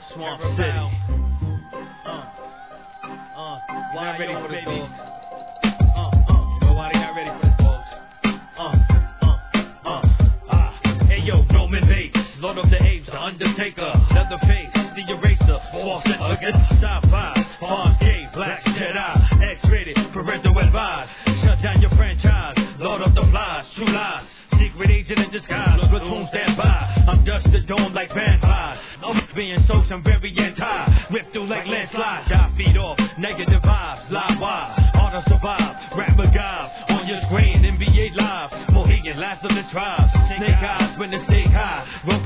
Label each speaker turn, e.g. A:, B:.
A: Swamp City.
B: Not ready for this, folks.
A: Nobody got ready for this, folks. Hey yo, Roman Bates, Lord of the Apes, the Undertaker, Leatherface, the Eraser, Boston Nugget, Sci-Fi, Farscape, Black Jedi, X-rated, parental advice. Shut down your franchise, Lord of the Flies, True Lies, Secret Agent in disguise, platoon stand by. I'm dust the dome like Van Flies. I'm being soaked, I'm very anti. Rip through like landslide, die feet off, negative vibes, live wire, hard to survive, rap MacGyver, on your screen, NBA Live, Mohegan, last of the tribes, snake eyes when the stake high,